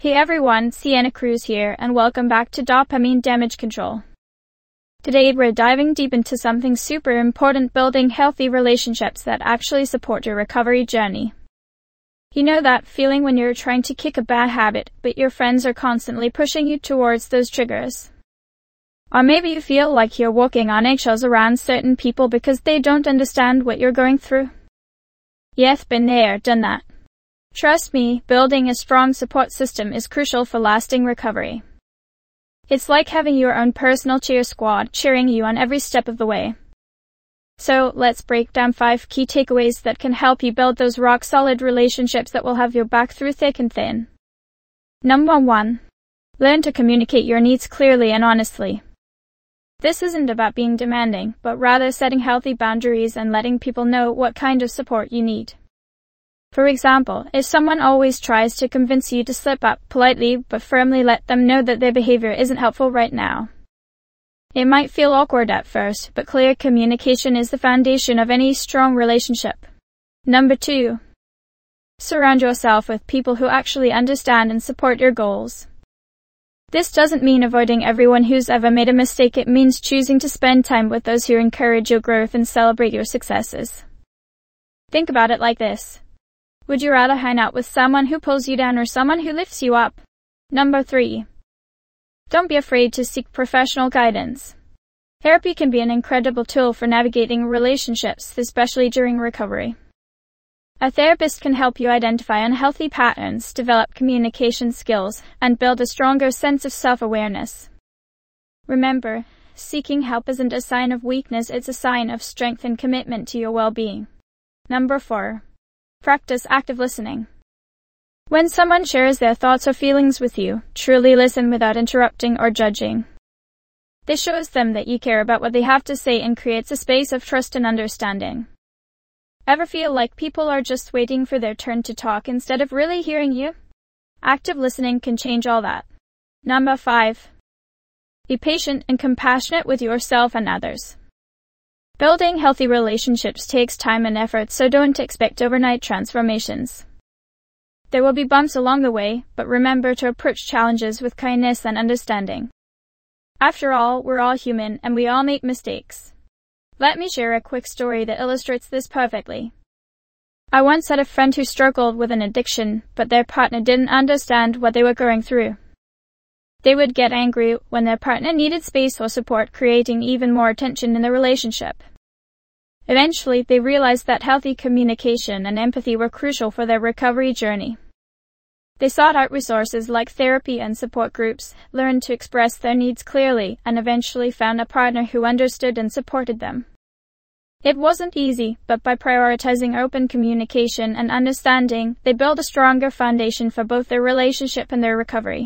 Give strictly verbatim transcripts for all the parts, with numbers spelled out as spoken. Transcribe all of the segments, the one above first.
Hey everyone, Sienna Cruz here, and welcome back to Dopamine Damage Control. Today we're diving deep into something super important: building healthy relationships that actually support your recovery journey. You know that feeling when you're trying to kick a bad habit, but your friends are constantly pushing you towards those triggers? Or maybe you feel like you're walking on eggshells around certain people because they don't understand what you're going through. Yes, been there, done that. Trust me, building a strong support system is crucial for lasting recovery. It's like having your own personal cheer squad cheering you on every step of the way. So, let's break down five key takeaways that can help you build those rock-solid relationships that will have your back through thick and thin. Number one. Learn to communicate your needs clearly and honestly. This isn't about being demanding, but rather setting healthy boundaries and letting people know what kind of support you need. For example, if someone always tries to convince you to slip up, politely but firmly let them know that their behavior isn't helpful right now. It might feel awkward at first, but clear communication is the foundation of any strong relationship. Number two. Surround yourself with people who actually understand and support your goals. This doesn't mean avoiding everyone who's ever made a mistake. It means choosing to spend time with those who encourage your growth and celebrate your successes. Think about it like this. Would you rather hang out with someone who pulls you down or someone who lifts you up? Number three. Don't be afraid to seek professional guidance. Therapy can be an incredible tool for navigating relationships, especially during recovery. A therapist can help you identify unhealthy patterns, develop communication skills, and build a stronger sense of self-awareness. Remember, seeking help isn't a sign of weakness, it's a sign of strength and commitment to your well-being. Number four. Practice active listening. When someone shares their thoughts or feelings with you, truly listen without interrupting or judging. This shows them that you care about what they have to say and creates a space of trust and understanding. Ever feel like people are just waiting for their turn to talk instead of really hearing you? Active listening can change all that. Number five. Be patient and compassionate with yourself and others. Building healthy relationships takes time and effort, so don't expect overnight transformations. There will be bumps along the way, but remember to approach challenges with kindness and understanding. After all, we're all human and we all make mistakes. Let me share a quick story that illustrates this perfectly. I once had a friend who struggled with an addiction, but their partner didn't understand what they were going through. They would get angry when their partner needed space or support, creating even more tension in the relationship. Eventually, they realized that healthy communication and empathy were crucial for their recovery journey. They sought out resources like therapy and support groups, learned to express their needs clearly, and eventually found a partner who understood and supported them. It wasn't easy, but by prioritizing open communication and understanding, they built a stronger foundation for both their relationship and their recovery.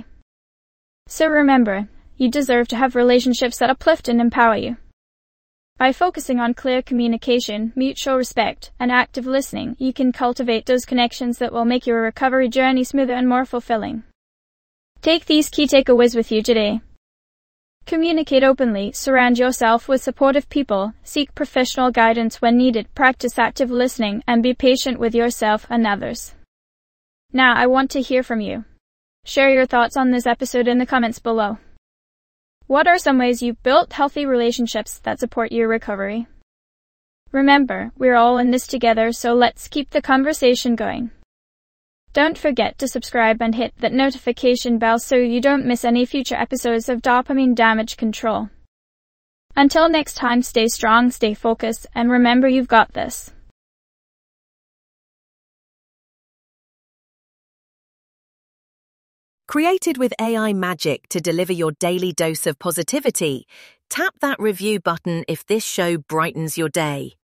So remember, you deserve to have relationships that uplift and empower you. By focusing on clear communication, mutual respect, and active listening, you can cultivate those connections that will make your recovery journey smoother and more fulfilling. Take these key takeaways with you today. Communicate openly, surround yourself with supportive people, seek professional guidance when needed, practice active listening, and be patient with yourself and others. Now I want to hear from you. Share your thoughts on this episode in the comments below. What are some ways you've built healthy relationships that support your recovery? Remember, we're all in this together, so let's keep the conversation going. Don't forget to subscribe and hit that notification bell so you don't miss any future episodes of Dopamine Damage Control. Until next time, stay strong, stay focused, and remember you've got this. Created with A I magic to deliver your daily dose of positivity, tap that review button if this show brightens your day.